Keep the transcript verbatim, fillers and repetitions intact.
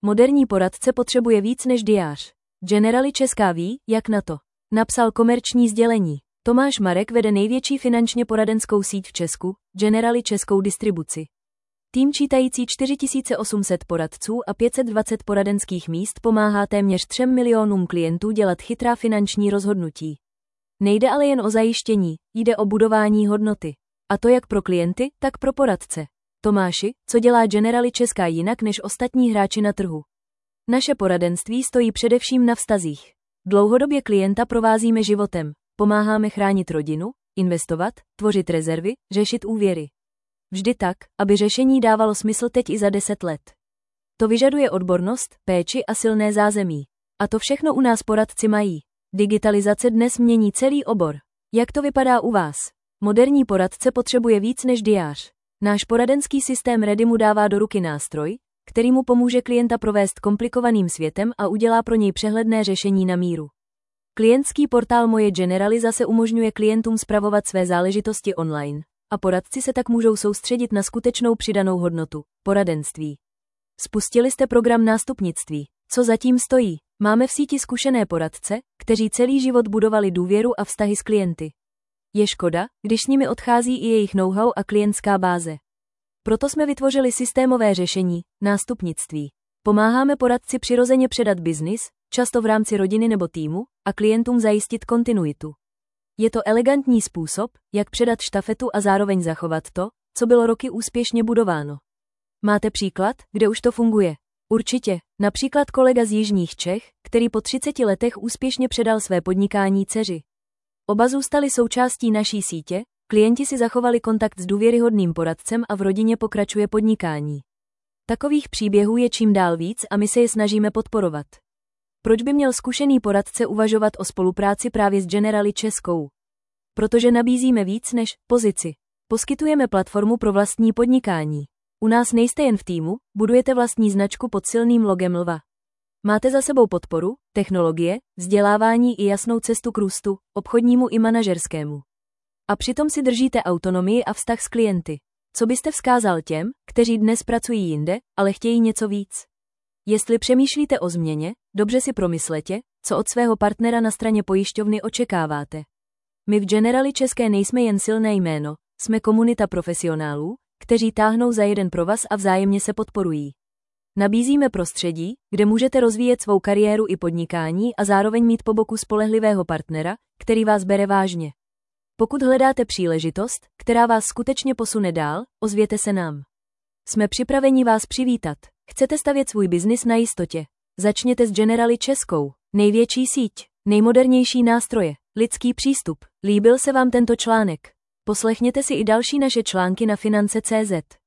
Moderní poradce potřebuje víc než diář. Generali Česká ví, jak na to. Napsal Komerční sdělení. Tomáš Marek vede největší finančně poradenskou síť v Česku, Generali Českou distribuci. Tým čítající čtyři tisíce osm set poradců a pět set dvacet poradenských míst pomáhá téměř třem milionům klientů dělat chytrá finanční rozhodnutí. Nejde ale jen o zajištění, jde o budování hodnoty. A to jak pro klienty, tak pro poradce. Tomáši, co dělá Generali Česká jinak než ostatní hráči na trhu? Naše poradenství stojí především na vztazích. Dlouhodobě klienta provázíme životem, pomáháme chránit rodinu, investovat, tvořit rezervy, řešit úvěry. Vždy tak, aby řešení dávalo smysl teď i za deset let. To vyžaduje odbornost, péči a silné zázemí. A to všechno u nás poradci mají. Digitalizace dnes mění celý obor. Jak to vypadá u vás? Moderní poradce potřebuje víc než diář. Náš poradenský systém Ready mu dává do ruky nástroj, který mu pomůže klienta provést komplikovaným světem a udělá pro něj přehledné řešení na míru. Klientský portál Moje Generali zase umožňuje klientům spravovat své záležitosti online, a poradci se tak můžou soustředit na skutečnou přidanou hodnotu, poradenství. Spustili jste program nástupnictví. Co zatím stojí? Máme v síti zkušené poradce, kteří celý život budovali důvěru a vztahy s klienty. Je škoda, když s nimi odchází i jejich know-how a klientská báze. Proto jsme vytvořili systémové řešení, nástupnictví. Pomáháme poradci přirozeně předat biznis, často v rámci rodiny nebo týmu, a klientům zajistit kontinuitu. Je to elegantní způsob, jak předat štafetu a zároveň zachovat to, co bylo roky úspěšně budováno. Máte příklad, kde už to funguje? Určitě, například kolega z jižních Čech, který po třiceti letech úspěšně předal své podnikání dceři. Oba zůstali součástí naší sítě, klienti si zachovali kontakt s důvěryhodným poradcem a v rodině pokračuje podnikání. Takových příběhů je čím dál víc a my se je snažíme podporovat. Proč by měl zkušený poradce uvažovat o spolupráci právě s Generali Českou? Protože nabízíme víc než pozici. Poskytujeme platformu pro vlastní podnikání. U nás nejste jen v týmu, budujete vlastní značku pod silným logem lva. Máte za sebou podporu, technologie, vzdělávání i jasnou cestu k růstu, obchodnímu i manažerskému. A přitom si držíte autonomii a vztah s klienty. Co byste vzkázal těm, kteří dnes pracují jinde, ale chtějí něco víc? Jestli přemýšlíte o změně, dobře si promyslete, co od svého partnera na straně pojišťovny očekáváte. My v Generali České nejsme jen silné jméno, jsme komunita profesionálů, kteří táhnou za jeden provaz a vzájemně se podporují. Nabízíme prostředí, kde můžete rozvíjet svou kariéru i podnikání a zároveň mít po boku spolehlivého partnera, který vás bere vážně. Pokud hledáte příležitost, která vás skutečně posune dál, ozvěte se nám. Jsme připraveni vás přivítat. Chcete stavět svůj biznis na jistotě? Začněte s Generali Českou. Největší síť, nejmodernější nástroje, lidský přístup. Líbil se vám tento článek? Poslechněte si i další naše články na finance tečka cé zet.